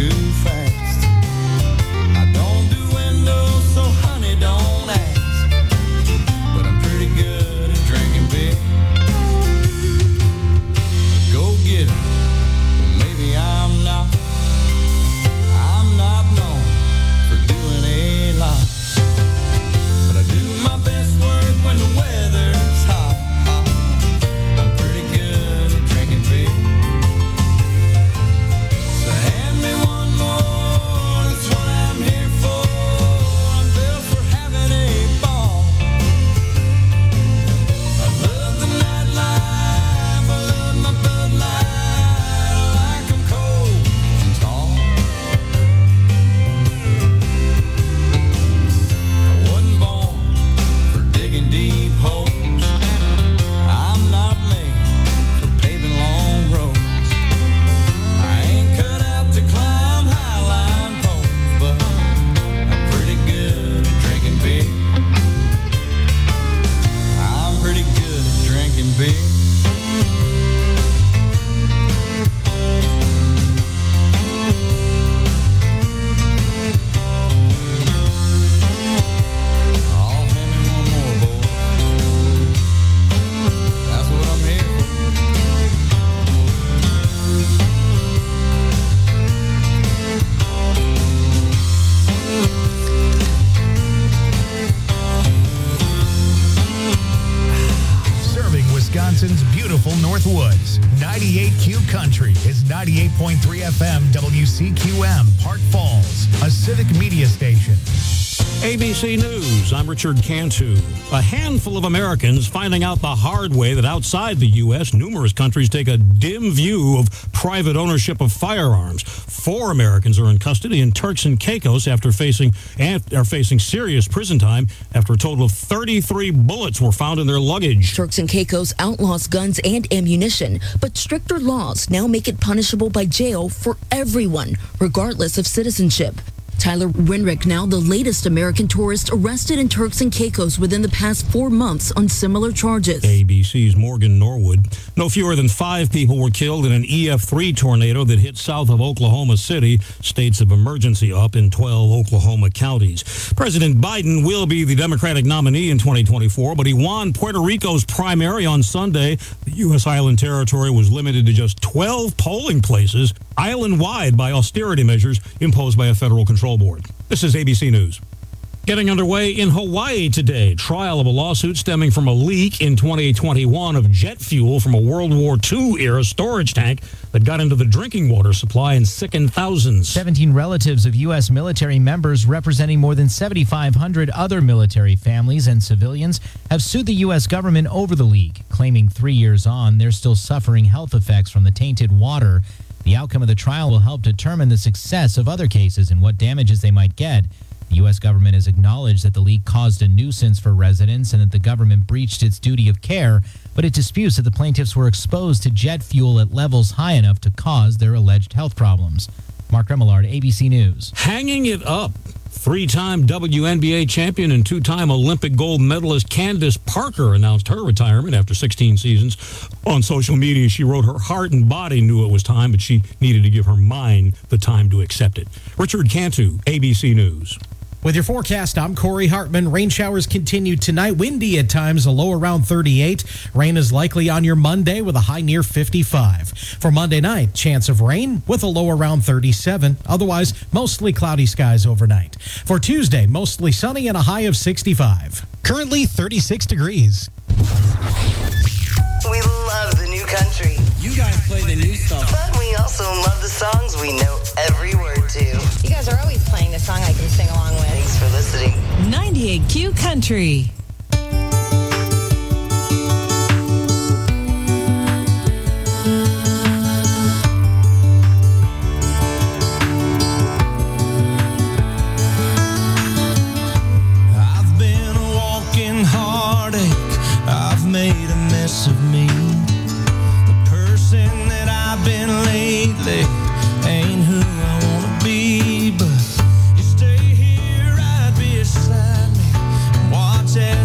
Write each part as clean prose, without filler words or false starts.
too fast. I don't do windows, so honey, don't ask. But I'm pretty good at drinking beer. Go get it. Well, maybe I'm not known for doing a lot. But I do my best work when the weather's hot. I'm pretty good at drinking beer. So hand me one more, that's what I'm here for. I'm built for having a ball. I love the nightlife, I love my Bud Light. I like 'em cold and tall. I wasn't born for digging deep holes. I'm not made for paving long roads. I ain't cut out to climb highline poles, but I'm pretty good at drinking beer. I'm pretty good at drinking beer. Oh, hand me one more, boy. That's what I'm here for. Serving Wisconsin's beautiful Northwoods. 98Q Country is 98.3 FM WCQM, Park Falls, a civic media station. ABC News, I'm Richard Cantu. A handful of Americans finding out the hard way that outside the U.S., numerous countries take a dim view of private ownership of firearms. 4 Americans are in custody in Turks and Caicos after facing serious prison time after a total of 33 bullets were found in their luggage. Turks and Caicos outlaws guns and ammunition, but stricter laws now make it punishable by jail for everyone, regardless of citizenship. Tyler Winrick, now the latest American tourist arrested in Turks and Caicos within the past 4 months on similar charges. ABC's Morgan Norwood. No fewer than 5 people were killed in an EF3 tornado that hit south of Oklahoma City. States of emergency up in 12 Oklahoma counties. President Biden will be the Democratic nominee in 2024, but he won Puerto Rico's primary on Sunday. The U.S. island territory was limited to just 12 polling places, island-wide by austerity measures imposed by a federal control board. This is ABC News. Getting underway in Hawaii today. Trial of a lawsuit stemming from a leak in 2021 of jet fuel from a World War II-era storage tank that got into the drinking water supply and sickened thousands. 17 relatives of U.S. military members representing more than 7,500 other military families and civilians have sued the U.S. government over the leak, claiming 3 years on they're still suffering health effects from the tainted water. The outcome of the trial will help determine the success of other cases and what damages they might get. The U.S. government has acknowledged that the leak caused a nuisance for residents and that the government breached its duty of care, but it disputes that the plaintiffs were exposed to jet fuel at levels high enough to cause their alleged health problems. Mark Remillard, ABC News. Hanging it up. 3-time WNBA champion and 2-time Olympic gold medalist Candace Parker announced her retirement after 16 seasons. On social media, she wrote her heart and body knew it was time, but she needed to give her mind the time to accept it. Richard Cantu, ABC News. With your forecast, I'm Corey Hartman. Rain showers continue tonight. Windy at times, a low around 38. Rain is likely on your Monday with a high near 55. For Monday night, chance of rain with a low around 37. Otherwise, mostly cloudy skies overnight. For Tuesday, mostly sunny and a high of 65. Currently 36 degrees. We love the new country. You guys play the new stuff. But we also love the songs we know every word to. You guys are always playing the song I can sing along with. Thanks for listening. 98Q Country. I've been a walking heartache. I've made a mess of me. The person that I've been lately ain't who I wanna be, but you stay here right beside me and watch as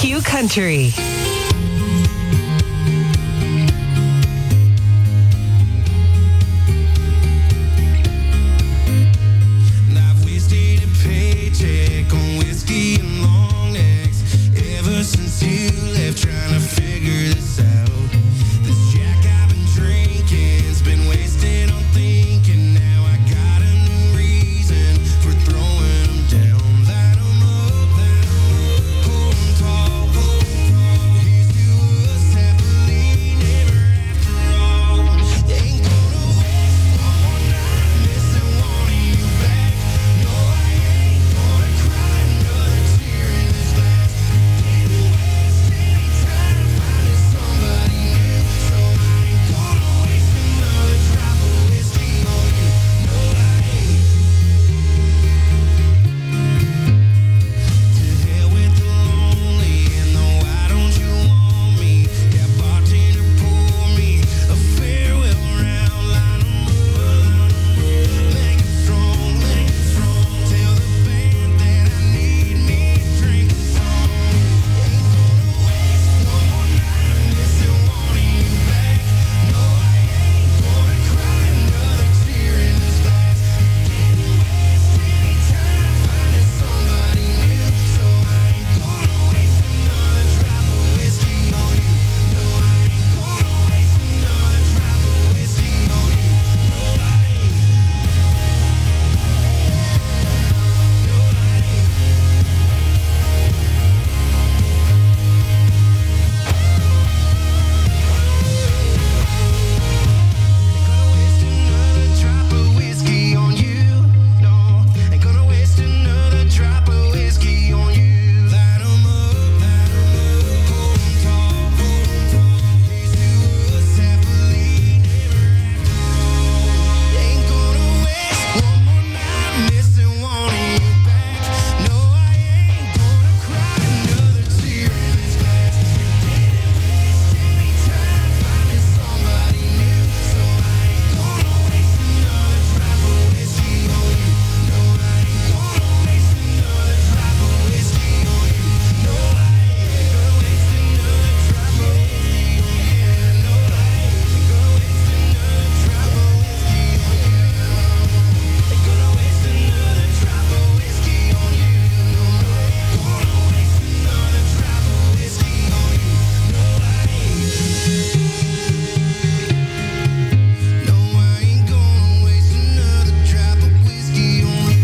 Q Country. I've wasted a paycheck on whiskey and long necks ever since you left, trying to figure this out. This Jack I've been drinking's been wasted on thinking. Now I got a new reason for throwing them down. Light 'em up, hold 'em tall. Here's to us happily never after all. Ain't gonna waste one more night missing wanting you back. No, I ain't gonna cry another tear in this glass. Didn't waste any time finding somebody new, so I ain't gonna waste another drop of whiskey on you. No, I ain't. To hell with the lonely and the why don't you want me? Yeah, bartender, pour me a farewell round. Line 'em up, make it strong, make it strong. Tell the band that I need me a drink of song. Ain't gonna waste one more night missing wanting you back. No, I ain't gonna cry another tear in this glass. Didn't waste any time finding somebody new, so I ain't gonna waste another drop of whiskey on you. No, I ain't gonna waste another drop of whiskey on you. No, I ain't. Drop of whiskey on you. No, ain't gonna waste another drop of whiskey on you. Light 'em up, hold 'em tall. Here's to us happily never after all. Ain't gonna waste one more night missing wanting you back. No, I ain't gonna cry another tear in this glass. Didn't waste any time finding somebody new, so I ain't gonna waste another drop of whiskey on you. No, I ain't gonna waste another drop of whiskey on you. No, I ain't gonna waste another drop of whiskey on you. No, I ain't gonna waste another drop of whiskey on you. Ain't gonna waste another drop of whiskey on you. No, I ain't gonna waste another drop of whiskey on you. No, I ain't. No, I ain't gonna waste another drop of whiskey on you.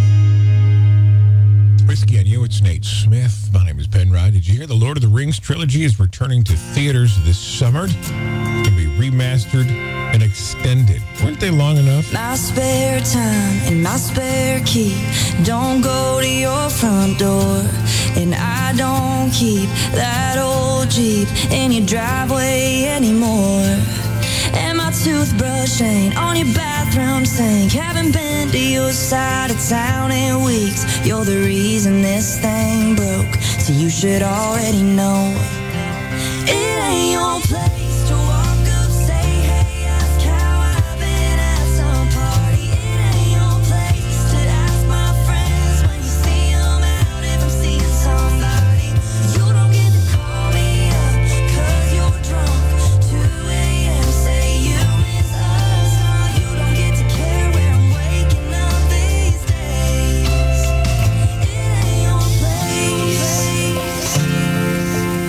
Whiskey on You, it's Nate Smith. My name is Penrod. Did you hear the Lord of the Rings trilogy is returning to theaters this summer? It's going to be remastered and extended. Weren't they long enough? My spare time and my spare key don't go to your front door, and I don't keep that old Jeep in your driveway anymore. And my toothbrush ain't on your bathroom sink. Haven't been to your side of town in weeks. You're the reason this thing broke, so you should already know. It ain't your place to walk up, say hey, ask how I've been at some party. It ain't your place to ask my friends when you see 'em out if I'm seeing somebody. You don't get to call me up 'cause you're drunk. 2 a.m. say you miss us. No, you don't get to care where I'm waking up these days. It ain't your place.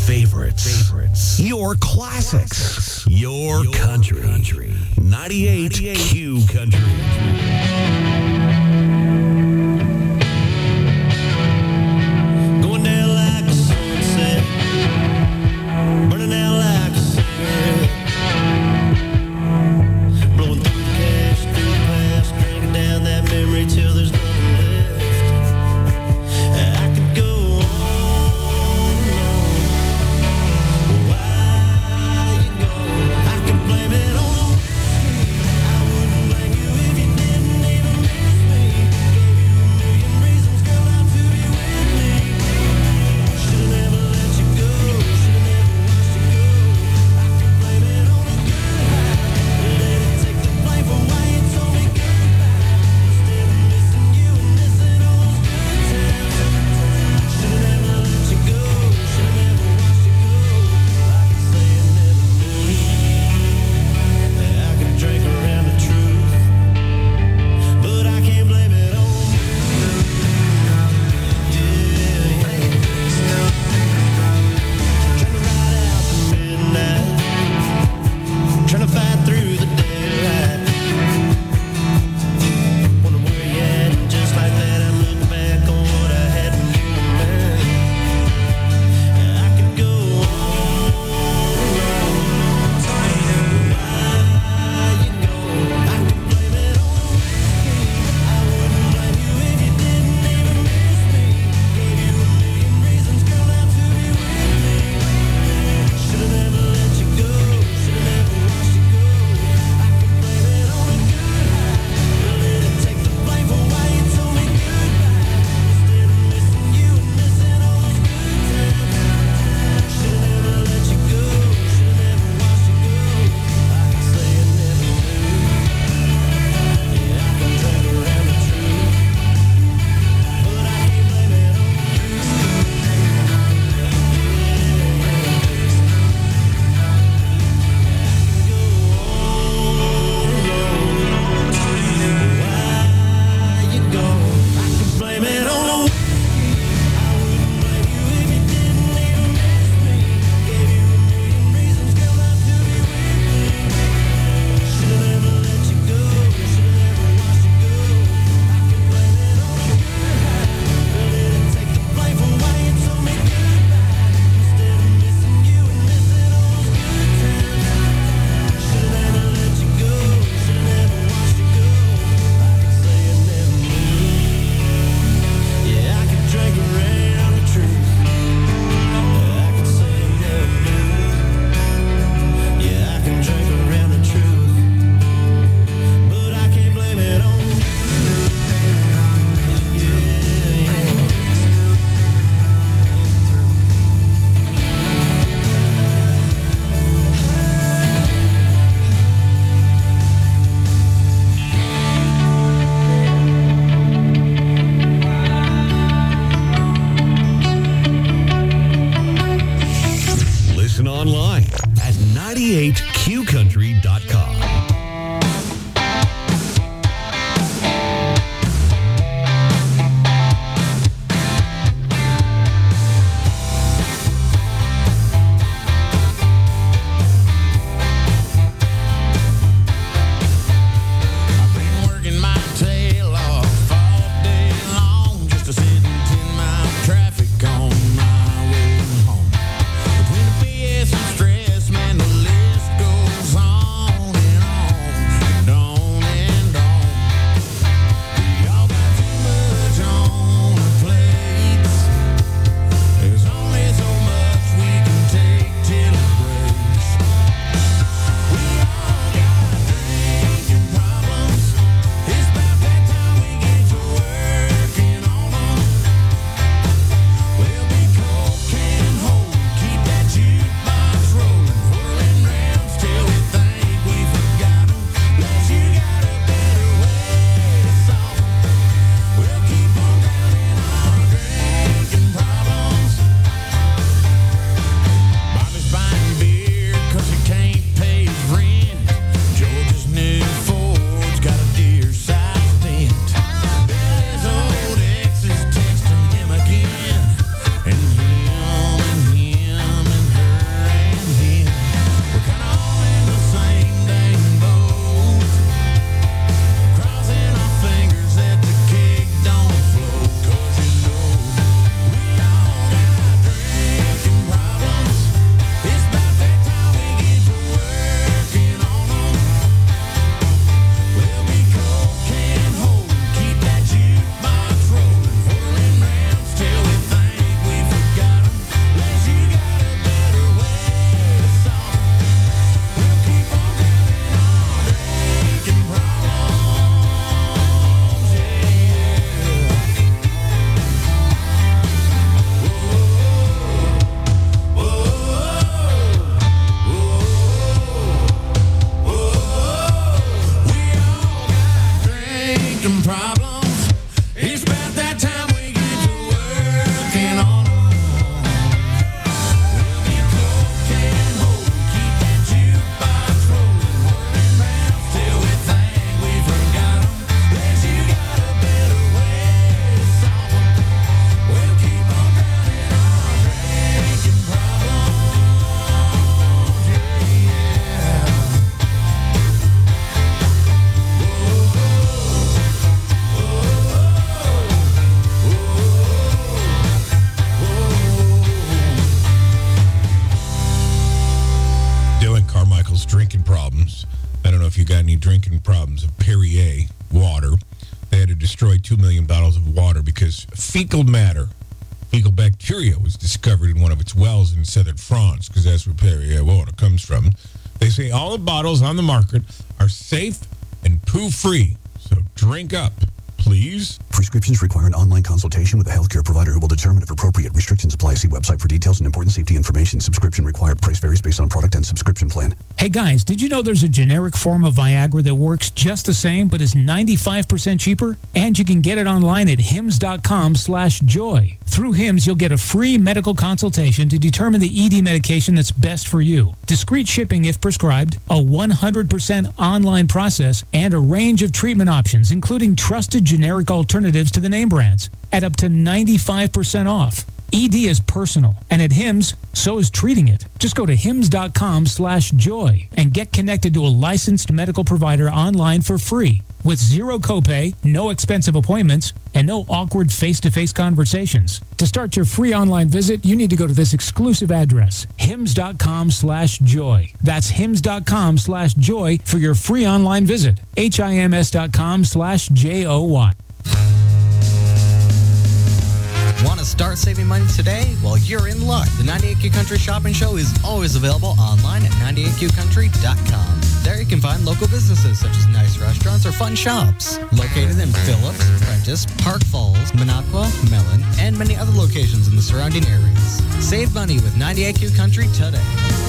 favorites. Your classics. Your country. 98 Q Country. Going down like a sunset, burning out like a cigarette, blowing through the cash, through the past, drinking down that memory till there's nothing left. I could go on and on. Why you go? I can blame it on the whiskey. I wouldn't blame you if you didn't even miss me. Gave you a million reasons, girl, not to be with me. Should've never let you go. Should've never watched you go. I can blame it on a good high. Let it take the blame for why you told me goodbye. Instead of missing you and missing all those good times. Should've never let you go. Should've never watched you go. I can say I never knew. I can drink around the truth, but I can't blame it on you. Trying to ride out the midnight, trying to fight through the daylight. Wonder where you at, and just like that I'm looking back on what I had when you were mine. I could go on and on. Why you go? I could blame it on the whiskey. I wouldn't blame you if you didn't even miss me. Gave you a million reasons, girl, not to be with me. Should've never let you go. Should've never watched you go. I could blame it on a good high. Let it take the blame for why you told me goodbye. Instead of missing you and missing all those good times. Should've never let you go. Should've never watched you go. I can say I never knew. Yeah, I can drink around the truth, but I can't blame it on you. Why you go? I can blame it on the whiskey. I wouldn't blame you if you didn't even miss me. Gave you a million reasons, girl, not to be with me. Should've never let you go. Should've never watched you go. I can blame it on a good high. Let it take the blame for why you told me goodbye. Instead of missing you and missing all those good times. Should've never let you go. Should've never watched you go. I can say I never knew. Yeah, I can drink around the truth. I can say I never knew. Yeah, I can drink around the truth, but I can't blame it on you. Listen online at 98qcountry.com. I've been working my tail off all day long just to sit in 10-mile traffic on my way home. Between the BS and stress, man, the list goes on. Michael's drinking problems. I don't know if you got any drinking problems of Perrier water. They had to destroy 2 million bottles of water because fecal bacteria was discovered in one of its wells in southern France, because that's where Perrier water comes from. They say all the bottles on the market are safe and poo-free, so drink up, please. Prescriptions require an online consultation with a healthcare provider who will determine if appropriate. Restrictions apply. See website for details and important safety information. Subscription required. Price varies based on product and subscription plan. Hey guys, did you know there's a generic form of Viagra that works just the same but is 95% cheaper? And you can get it online at hims.com/joy. Through Hims, you'll get a free medical consultation to determine the ED medication that's best for you. Discreet shipping if prescribed, a 100% online process, and a range of treatment options, including trusted generic alternatives to the name brands at up to 95% off. ED is personal, and at Hims, so is treating it. Just go to hims.com/joy and get connected to a licensed medical provider online for free with zero copay, no expensive appointments, and no awkward face-to-face conversations. To start your free online visit, you need to go to this exclusive address, hims.com/joy. That's hims.com/joy for your free online visit. HIMS.com/JOY. Want to start saving money today? Well, you're in luck. The 98Q Country Shopping Show is always available online at 98QCountry.com. There you can find local businesses such as nice restaurants or fun shops located in Phillips, Prentice, Park Falls, Minocqua, Mellon, and many other locations in the surrounding areas. Save money with 98Q Country today.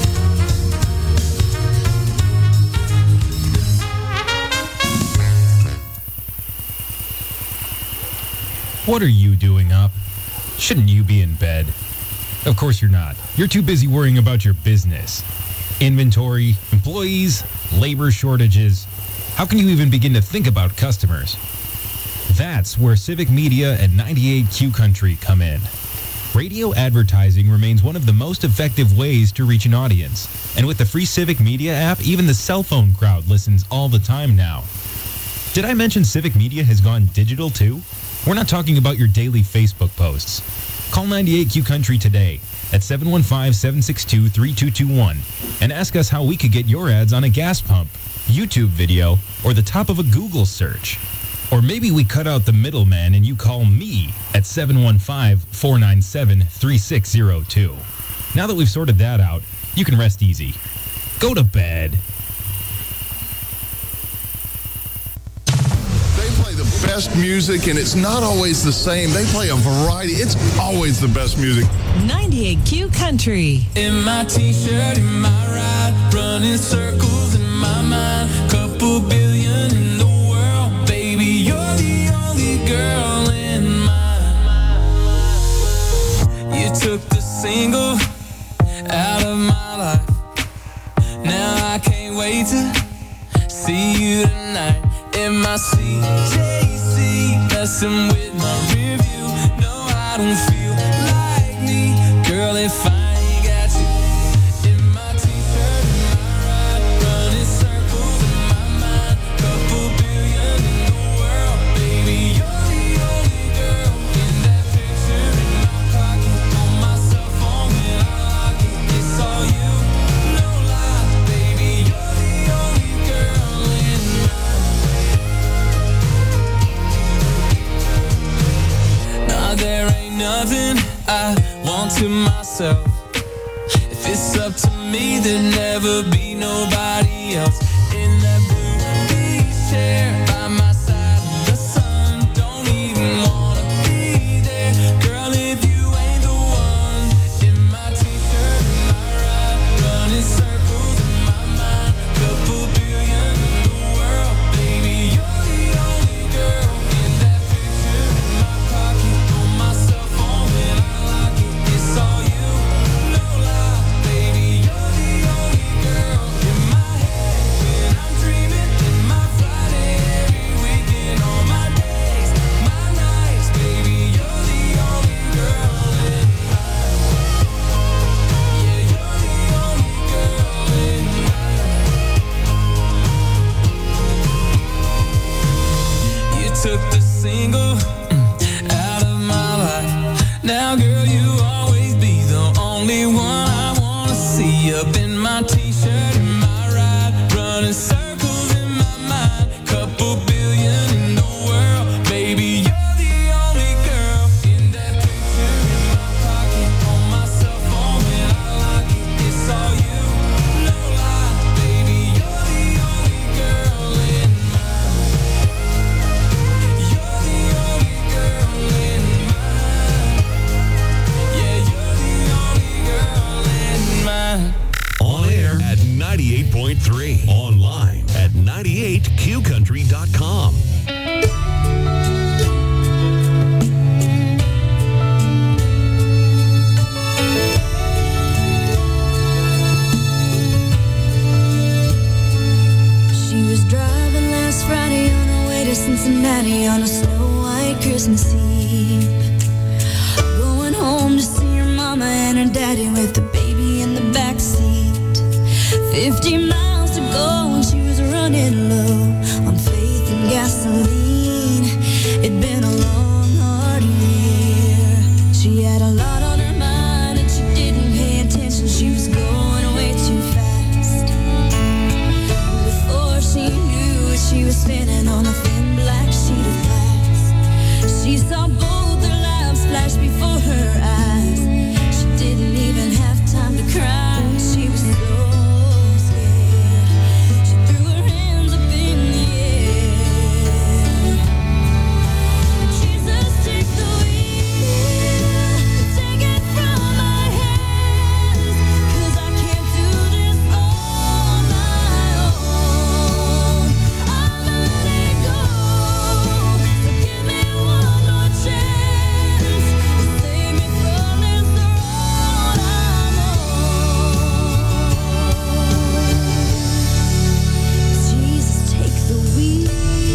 What are you doing up? Shouldn't you be in bed? Of course you're not. You're too busy worrying about your business. Inventory, employees, labor shortages. How can you even begin to think about customers? That's where Civic Media and 98Q Country come in. Radio advertising remains one of the most effective ways to reach an audience. And with the free Civic Media app, even the cell phone crowd listens all the time now. Did I mention Civic Media has gone digital too? We're not talking about your daily Facebook posts. Call 98Q Country today at 715-762-3221 and ask us how we could get your ads on a gas pump, YouTube video, or the top of a Google search. Or maybe we cut out the middleman and you call me at 715-497-3602. Now that we've sorted that out, you can rest easy. Go to bed. Best music, and it's not always the same. They play a variety. It's always the best music. 98Q Country. In my t-shirt, in my ride, running circles in my mind. Couple billion in the world, baby, you're the only girl in mine. You took the single out of my life. Now I can't wait to see you tonight. In my CJC, messing with my review. No, I don't feel like me. Girl, if I ain't got you. In my t-shirt, in my ride, running circles in my mind. Couple billion in the world, baby, you're the only girl. In that picture in my pocket, on my cell phone when I lock it. It's all you, no lie, baby, you're the only girl in mine. There ain't nothing I want to myself. If it's up to me, there'll never be nobody else. In that blue beach chair by my side, the sun don't even wanna be there. Girl, if you ain't the one. In my t-shirt, in my ride, running circles in my mind. Couple billion in the world, baby, you're the only girl. In that picture in my pocket, on my cell phone when I lock it. It's all you, no lie, baby, you're the only girl. In my head when I'm dreaming, in my Friday every weekend, on my days, my nights, baby, you're the only girl in mine. Yeah, you're the only girl in mine. You took the single out of my life. Now, girl, you always be the only one I wanna see. Up in my t-shirt, in my ride. running circles in my mind. Couple billion in the world, baby, you're the only girl. In that picture in my pocket, on my cell phone when I lock it, it's all you, no lie, baby, you're the only girl in mine. You're the only girl in mine. Yeah, you're the only girl in mine. On air at 98.3. Online at 98qcountry.com. She was driving last Friday on her way to Cincinnati on a snow-white Christmas Eve. Going home to see her mama and her daddy with the baby in the backseat. 50 miles to go and she was running low on faith and gasoline. It'd been a long, hard year. She had a lot on her mind and she didn't pay attention. She was going way too fast. Before she knew it, she was spinning on a thin black sheet of glass. She saw both their lives flash before her eyes. She didn't even have time to cry. She was so scared. She threw her hands up in the air. Jesus, take the wheel, take it from my hands, 'cause I can't do this on my own. I'm letting go, so give me one more chance, save me from this road I'm on. Jesus, take the wheel.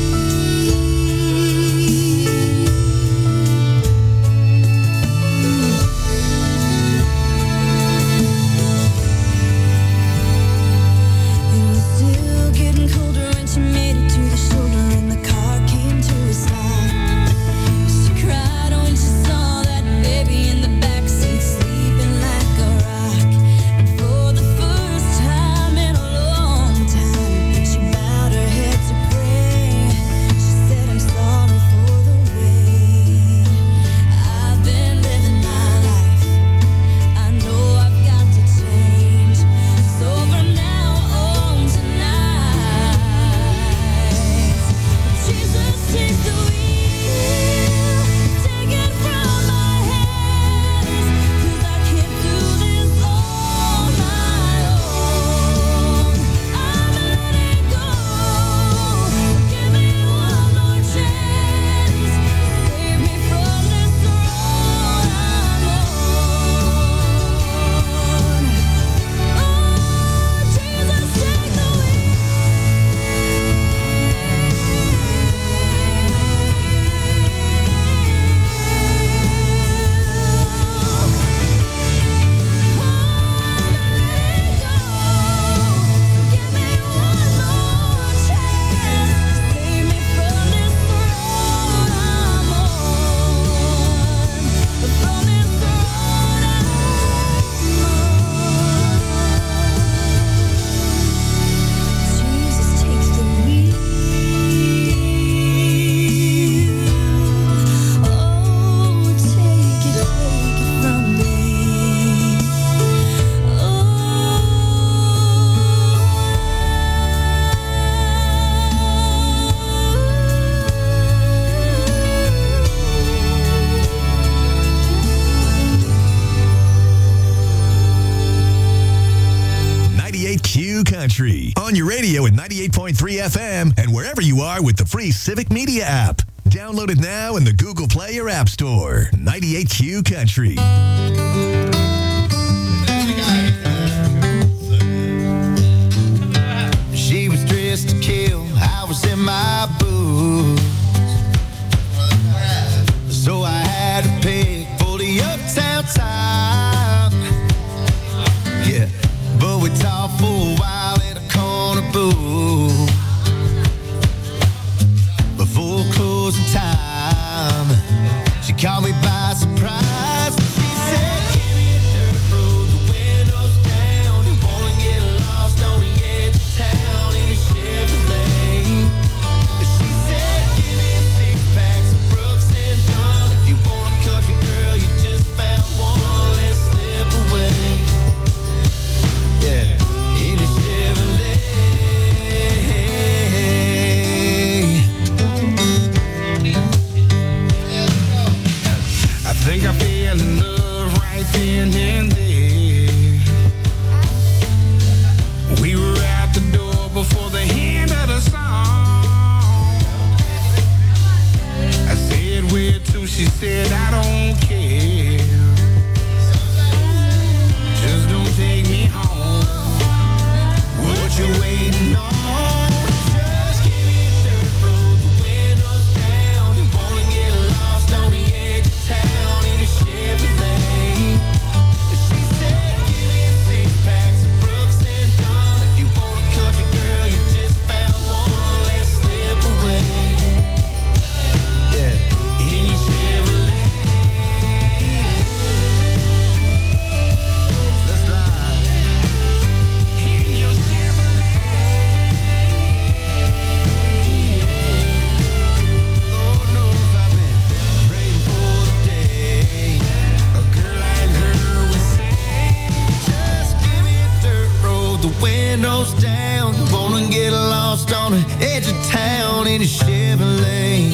It was still getting colder when she made it to the shoulder and the car came to a stop. She cried when she saw that baby in the backseat sleeping like a rock. And for the first time in a long time, she bowed her head to pray. She said, I'm sorry for the way I've been living my life. I know I've got to change. So from now on tonight, Jesus, take the wheel, take it from my hands, 'cause I can't do this on my own. I'm letting go, give me one more chance, save me from this road I'm on. Oh, Jesus, take the wheel. Give me one more chance, save me from this road I'm on. From this road I'm on. Jesus, take the wheel. Oh, take it from me. Oh. 98Q Country. On your radio at 98.3 FM and wherever you are with the free Civic Media app. Download it now in the Google Play or App Store. 98Q Country. She was dressed to kill, I was in my boots. So I had to pick for the uptown time. Yeah, but we talked for a while at a corner booth. Before closing time, she caught me by surprise. She said, give me the windows down. Wanna get lost on the edge of town in a Chevrolet.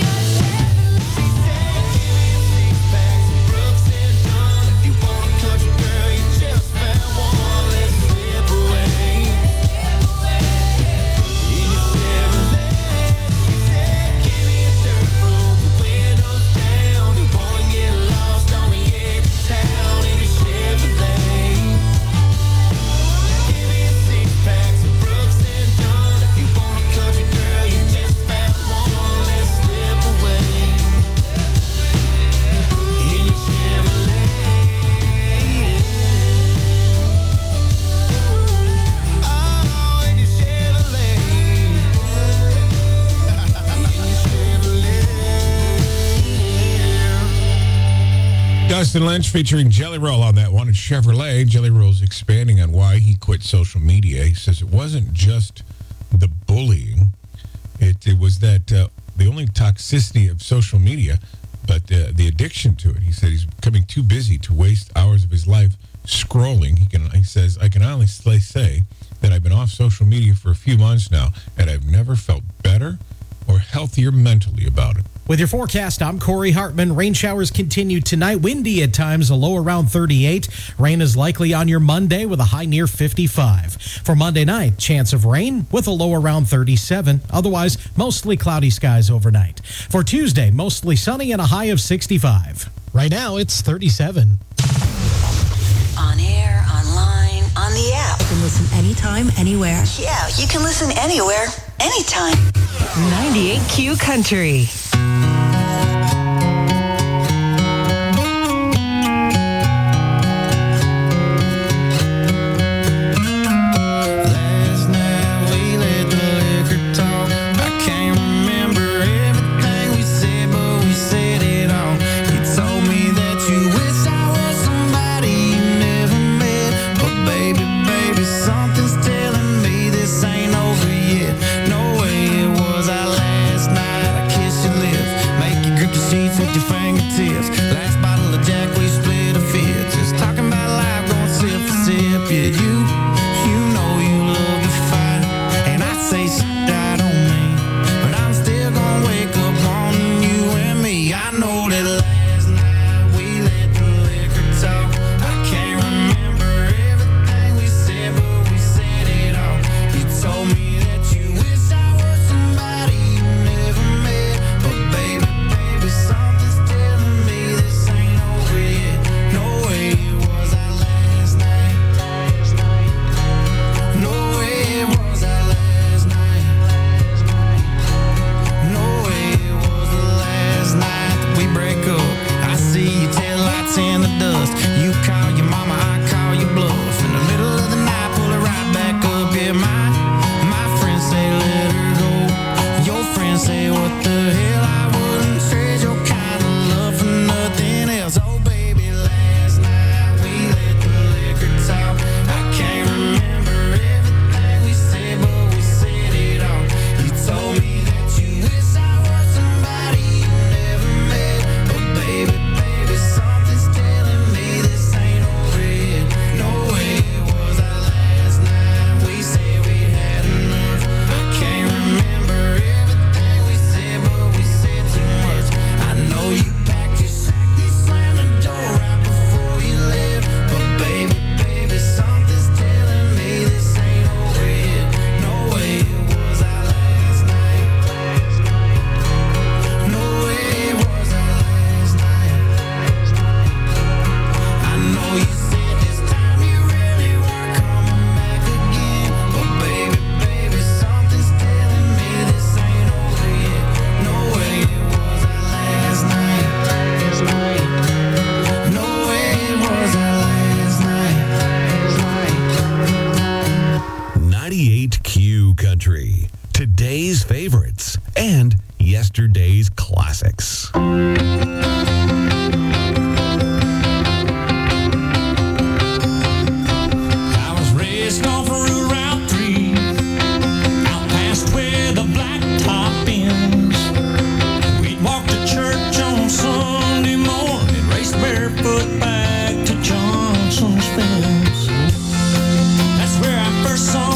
Dustin Lynch featuring Jelly Roll on that one at Chevrolet. Jelly Roll's expanding on why he quit social media. He says it wasn't just the bullying. It was that the only toxicity of social media, but the addiction to it. He said he's becoming too busy to waste hours of his life scrolling. He says, I can honestly say that I've been off social media for a few months now, and I've never felt better or healthier mentally about it. With your forecast, I'm Corey Hartman. Rain showers continue tonight. Windy at times, a low around 38. Rain is likely on your Monday with a high near 55. For Monday night, chance of rain with a low around 37. Otherwise, mostly cloudy skies overnight. For Tuesday, mostly sunny and a high of 65. Right now, it's 37. On air, online, on the app. You can listen anytime, anywhere. Yeah, you can listen anywhere, anytime. 98Q Country. Today's favorites and yesterday's classics. I was raised off of Route 3, out past where the blacktop ends. We'd walk to church on Sunday morning, race barefoot back to Johnson's fence. That's where I first saw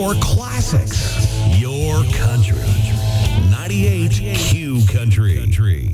Your classics. Your country. 98 Q Country.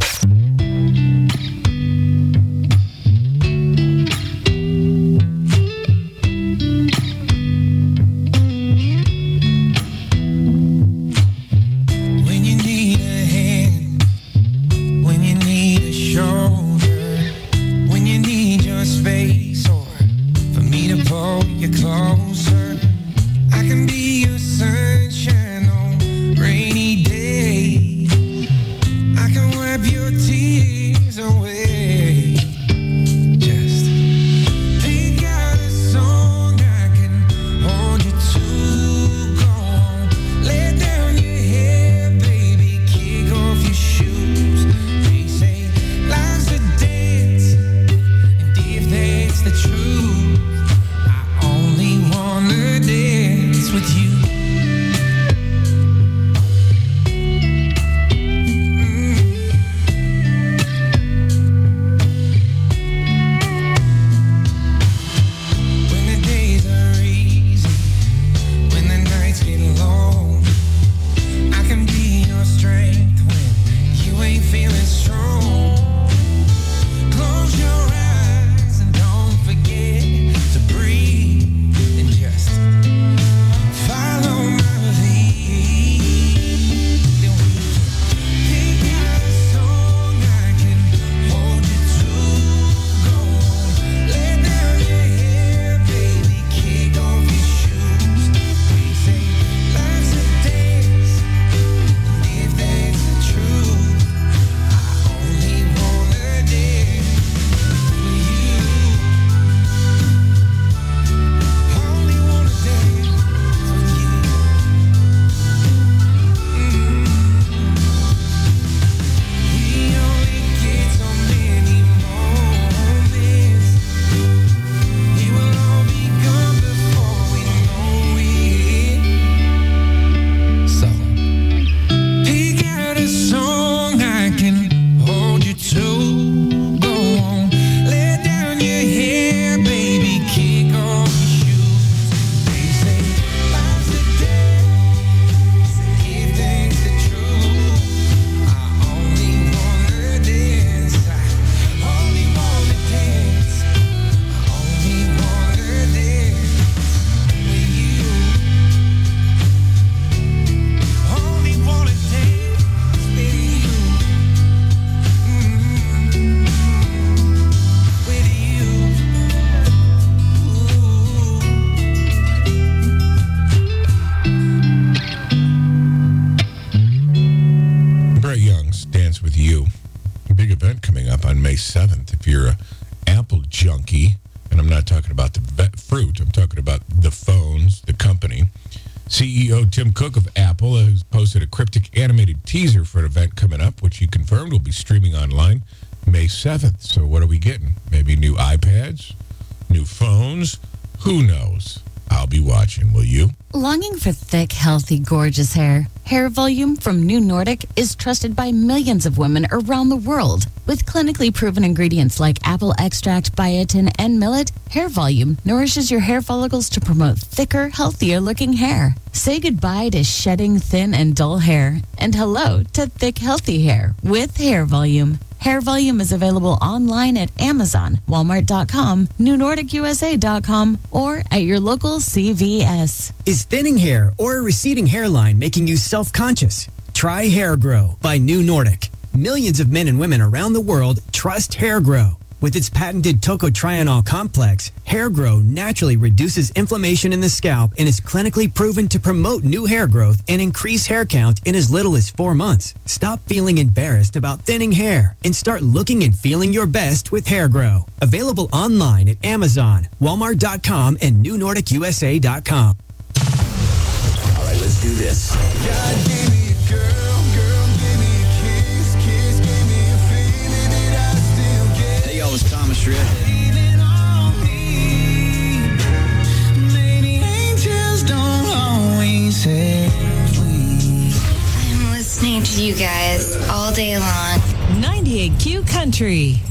When you need a hand, when you need a shoulder, when you need your space, or for me to pull you closer, I can be your sunshine on rainy days. I can wipe your tears away. Just pick out a song I can hold you to. Go on, lay down your hair, baby, kick off your shoes. They say life's a dance, and if that's the truth, I only wanna dance with you. When the days are easy, when the nights get long, I can be your strength when you ain't feeling strong. Close your eyes and don't forget to breathe and just follow my lead. Then we can pick out a song I can hold you to. Go on, lay down your hair, baby, kick off your shoes. We say life's a dance, and if that's the truth, I only wanna dance with you. Only wanna dance with you. We only get so many moments. It will all be gone before we know it. So pick out a song I can hold you to. Go on, lay down your hair, baby, kick off your shoes. They say life's a dance, if that's the truth, I only wanna dance. I only wanna dance. I only wanna dance with you. Only wanna dance with you. With you. Brett Young's Dance With You. Big event coming up on May 7th. If you're a Apple junkie, and I'm not talking about the fruit, I'm talking about the phones, the company. CEO Tim Cook of Apple has posted a cryptic animated teaser for an event coming up, which he confirmed will be streaming online May 7th. So what are we getting? Maybe new iPads? New phones? Who knows? I'll be watching, will you? Longing for thick, healthy, gorgeous hair? Hair Volume from New Nordic is trusted by millions of women around the world. With clinically proven ingredients like apple extract, biotin, and millet, Hair Volume nourishes your hair follicles to promote thicker, healthier looking hair. Say goodbye to shedding thin and dull hair and hello to thick, healthy hair with Hair Volume. Hair Volume is available online at Amazon, Walmart.com, NewNordicUSA.com, or at your local CVS. Is thinning hair or a receding hairline making you self-conscious? Try Hair Grow by New Nordic. Millions of men and women around the world trust Hair Grow. With its patented tocotrienol complex, Hair Grow naturally reduces inflammation in the scalp and is clinically proven to promote new hair growth and increase hair count in as little as 4 months. Stop feeling embarrassed about thinning hair and start looking and feeling your best with Hair Grow. Available online at Amazon, Walmart.com, and NewNordicUSA.com. All right, let's do this. God gave me a girl, girl gave me a kiss, kiss gave me a feeling that I still get. Hey, y'all, it's Thomas Shred. Leaning on me. Maybe angels don't always have wings. I'm listening to you guys all day long. 98Q Country.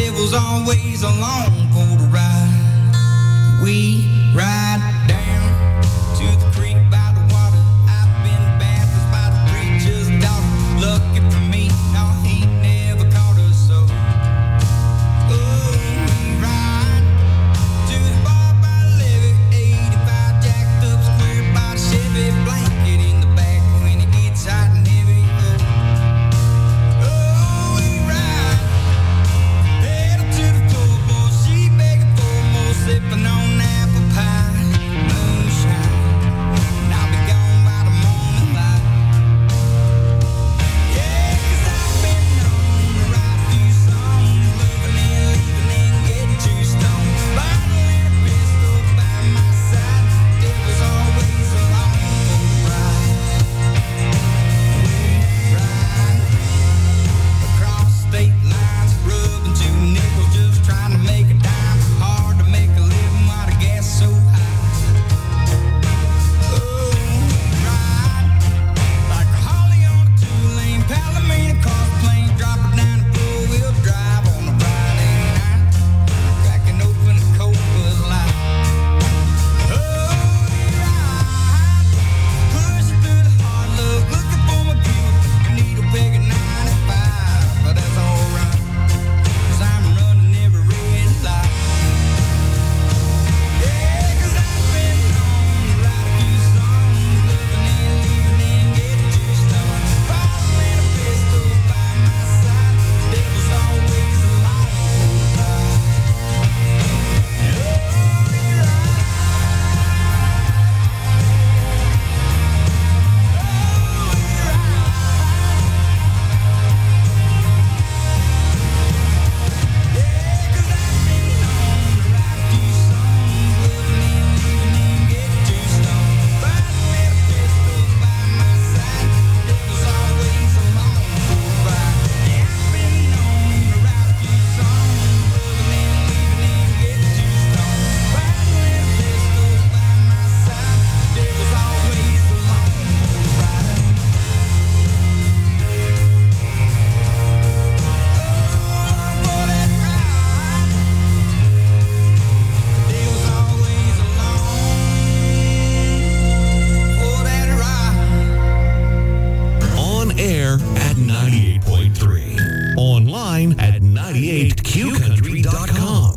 devil's always along for the ride. We ride down to the creek by the water. I've been baptized by the preacher's daughter. Lucky for me, no, he never caught us so. Oh, we ride to the bar by the levee, 85 jacked up, square by the Chevy, blanket in the back when it gets hot and heavy. Oh, we ride pedal to the floor, boy, she begging for more, sipping on apple pie, moonshine, and I'll be gone by the morning light. Yeah, 'cause I've been known to write a few songs, loving and leaving and getting too stoned, bottle and a pistol by my side, devil's always along for the ride. We ride across state lines, rubbing 2 nickels, just trying to make a dime. Hard to make a living while the gas so high. Oh, we ride like a Holly on a 2-lane Palomino car plane, drop her down the four-wheel drive on a Friday night, cracking open a Coke Bud Light. Oh, we ride, pushing through the hard love, looking for my beauty, needle peg at 95, but that's alright, 'cause I'm running every red light. Yeah, 'cause I've been known to write a few songs, loving and leaving and getting too stoned, bottle and a pistol by my side, devil's always along for the ride. On air at 98.3. Online at 98qcountry.com.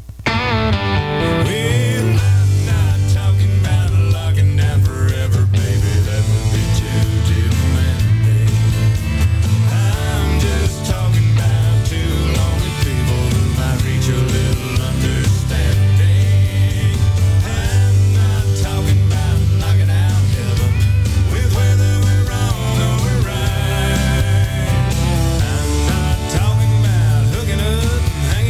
Well, I'm not talking about locking down forever, baby. That would be too demanding. I'm just talking about 2 lonely people who might reach a little understanding. I'm not talking about knocking out heaven with whether we're wrong or we're right. I'm not talking about hooking up and hanging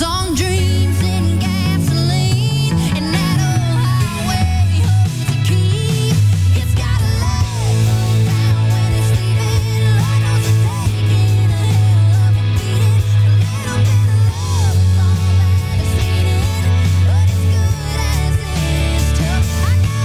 on dreams and gasoline, and that old highway hard to keep. It's got a leg down when it's leaving. Lord knows it's taking a hell of a beating. A little bit of love is all that it's needing, but it's good as it's tough. I know.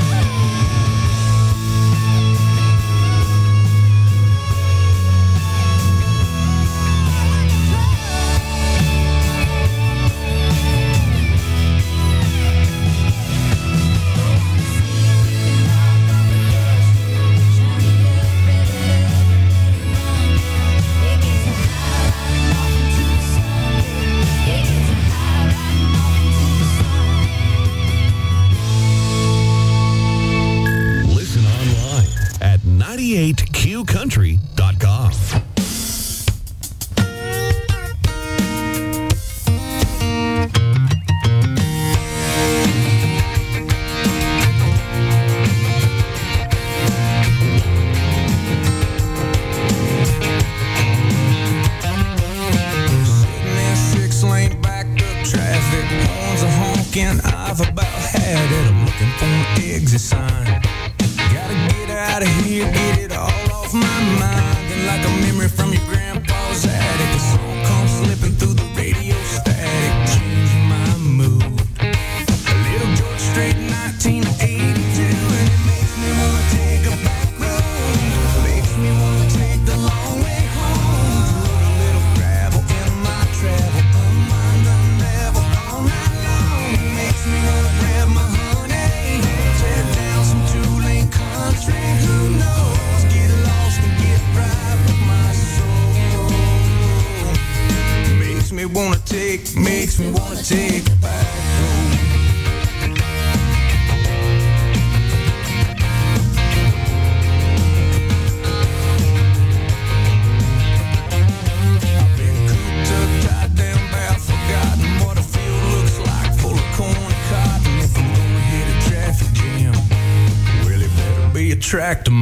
Listen online at 98qcountry.com. Sitting in 6-lane backed up traffic, horns are honking. I've about had it. I'm looking for an exit sign. Gotta get out of here, get it all off my mind. And like a memory from your grandpa's attic, a song comes slipping through the radio static, changing my mood. A little George Strait, 1982, and it makes me wanna take a back road. Makes me wanna take the long way home. Put a little gravel in my travel, unwind, unravel all night long. Makes me wanna grab my honey, tear down some two-lane country. Who knows? Get lost and get right with my soul. Makes me wanna take a back road. I've been cooped up, tied down, bad, forgotten what a field looks like, full of corn and cotton. If I'm gonna hit a traffic jam, well, it better be a tractor.